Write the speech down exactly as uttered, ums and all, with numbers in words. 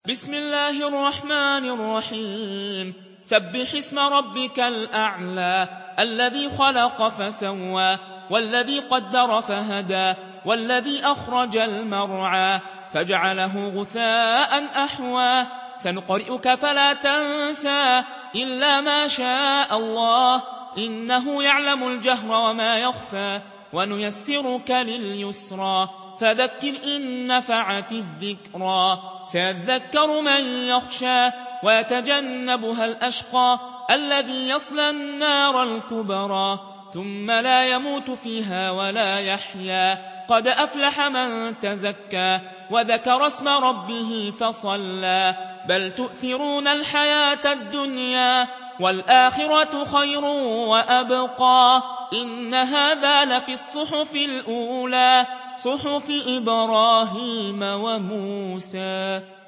بسم الله الرحمن الرحيم سبح اسم ربك الأعلى الذي خلق فسوى والذي قدر فهدى والذي أخرج المرعى فجعله غثاء أحوى سنقرئك فلا تنسى إلا ما شاء الله إنه يعلم الجهر وما يخفى ونيسرك لليسرى فذكر إن نفعت الذكرى سيذكر من يخشى ويتجنبها الأشقى الذي يصلى النار الكبرى ثم لا يموت فيها ولا يحيا قد أفلح من تزكى وذكر اسم ربه فصلى بل تؤثرون الحياة الدنيا والآخرة خير وأبقى إن هذا لفي الصحف الأولى صحف إبراهيم وموسى.